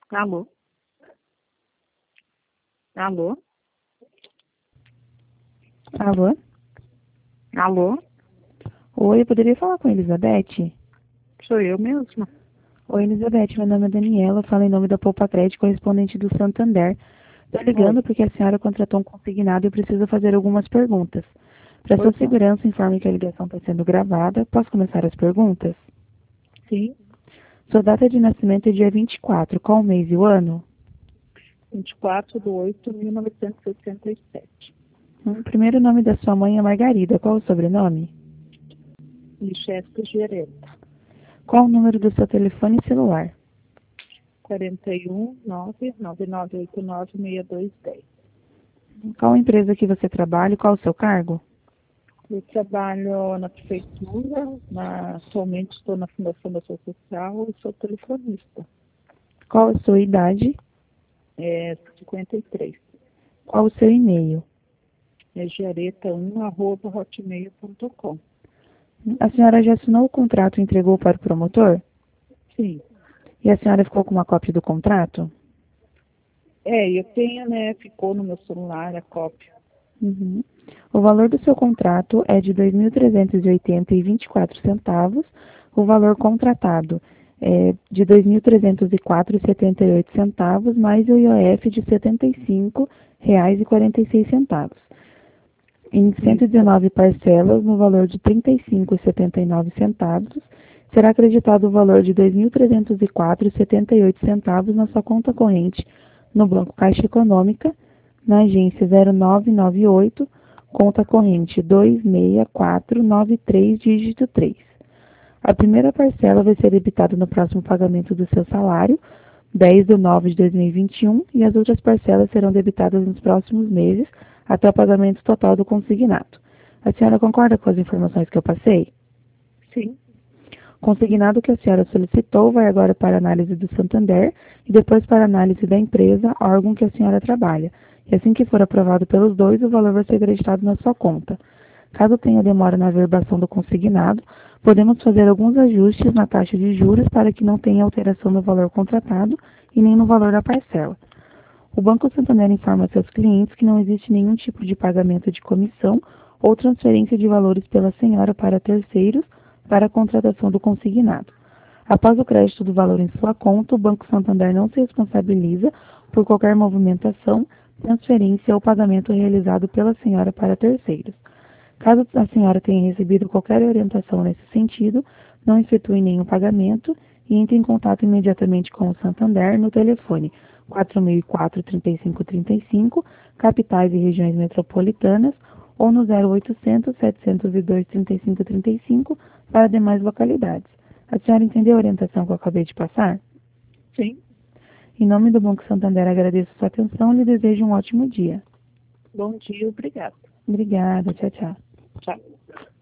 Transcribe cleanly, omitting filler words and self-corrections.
Alô? Alô? Alô? Alô? Oi, eu poderia falar com a Elizabeth? Sou eu mesma. Oi, Elizabeth, meu nome é Daniela, eu falo em nome da Poupa Crédito, correspondente do Santander. Estou ligando Oi. porque a senhora contratou um consignado e precisa fazer algumas perguntas. Para sua Pois não. segurança, informe que a ligação está sendo gravada. Posso começar as perguntas? Sim, Sua data de nascimento é dia 24. Qual o mês e o ano? 24/8/1967. O primeiro nome da sua mãe é Margarida. Qual o sobrenome? Lichesca Gereta. Qual o número do seu telefone celular? 41999896210. Qual a empresa que você trabalha e qual o seu cargo? Eu trabalho na prefeitura, atualmente estou na Fundação da Ação Social e sou telefonista. Qual a sua idade? 53. Qual o seu e-mail? Gereta1@hotmail.com. A senhora já assinou o contrato e entregou para o promotor? Sim. E a senhora ficou com uma cópia do contrato? Eu tenho, né? Ficou no meu celular a cópia. Uhum. O valor do seu contrato é de R$ 2.380,24. O valor contratado é de R$ 2.304,78, mais o IOF de R$ 75,46. Em Isso. 119 parcelas, no valor de R$ 35,79, será acreditado o valor de R$ 2.304,78 na sua conta corrente no Banco Caixa Econômica, na agência 0998, conta corrente 26493, dígito 3. A primeira parcela vai ser debitada no próximo pagamento do seu salário, 10/9/2021, e as outras parcelas serão debitadas nos próximos meses, até o pagamento total do consignado. A senhora concorda com as informações que eu passei? Sim. O consignado que a senhora solicitou vai agora para análise do Santander e depois para análise da empresa, órgão que a senhora trabalha. E assim que for aprovado pelos dois, o valor vai ser acreditado na sua conta. Caso tenha demora na averbação do consignado, podemos fazer alguns ajustes na taxa de juros para que não tenha alteração no valor contratado e nem no valor da parcela. O Banco Santander informa seus clientes que não existe nenhum tipo de pagamento de comissão ou transferência de valores pela senhora para terceiros para a contratação do consignado. Após o crédito do valor em sua conta, o Banco Santander não se responsabiliza por qualquer movimentação, transferência ou pagamento realizado pela senhora para terceiros. Caso a senhora tenha recebido qualquer orientação nesse sentido, não efetue nenhum pagamento e entre em contato imediatamente com o Santander no telefone 4004-3535, capitais e regiões metropolitanas, ou no 0800-702-3535 para demais localidades. A senhora entendeu a orientação que eu acabei de passar? Sim. Em nome do Banco Santander, agradeço sua atenção e lhe desejo um ótimo dia. Bom dia, obrigada. Obrigada, tchau, tchau. Tchau.